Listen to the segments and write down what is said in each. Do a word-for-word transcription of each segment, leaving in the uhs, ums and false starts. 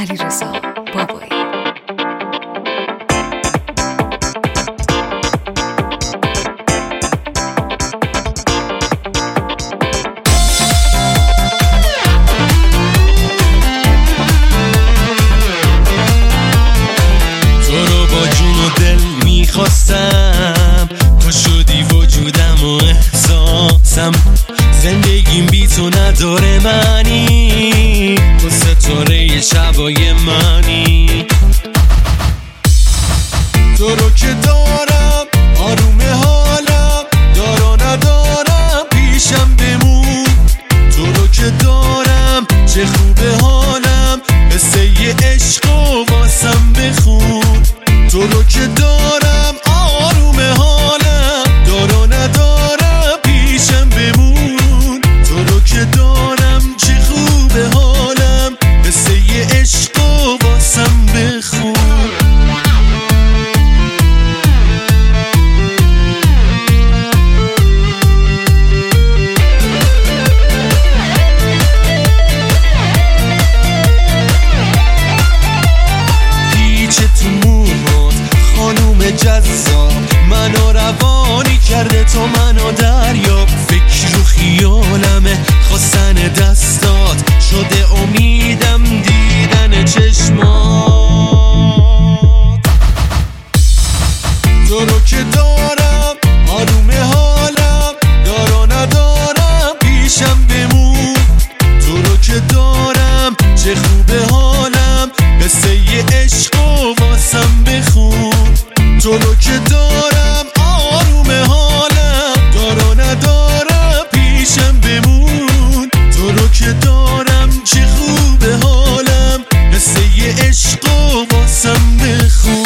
علیرضا بابایی. تو رو با جون و دل میخواستم، تو شدی وجودم و احساسم. زندگیم بی تو نداره معنی، تو ستاره شبای منی. تو رو که دارم آروم حالم، دارا ندارم پیشم بمون. تو رو که دارم چه خوبه حالم، قصه ی عشق و واسم بخون. تو رو که دارم آروم حالم، دارا ندارم پیشم بمون. تو رو که دارم چه خوبه حالم، قصه ی عشق و واسم بخون. جذاب منو روانی کرده، تو منو دریاب. فکر و خیالمه خواستن دستات، شده امیدم دیدن چشمات. تو رو که دارم آروم حالم، دارا ندارم پیشم بمون. تو رو که دارم چه خوبه حالم، قصه ی عشق و واسم بخون. تو رو که دارم آروم حالم، دارا ندارم پیشم بمون. تو رو که دارم چه خوبه حالم، قصه ی عشق و واسم بخون.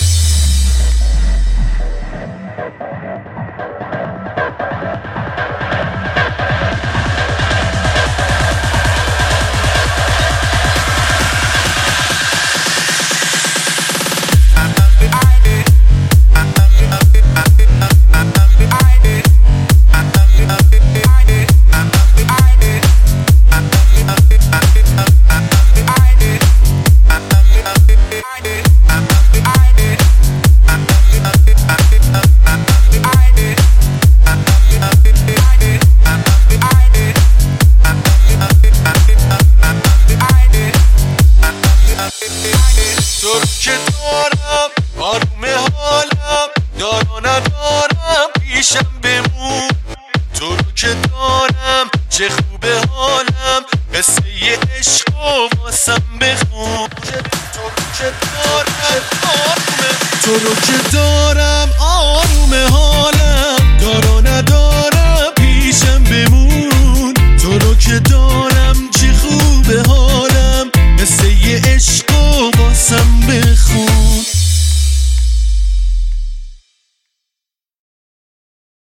تو رو که دارم آروم حالم، دارا ندارم پیشم بمون. تو رو که دارم چه خوبه حالم، قصه ی عشق و واسم بخون. تو رو که دارم آروم، تو رو که دارم آروم حالم،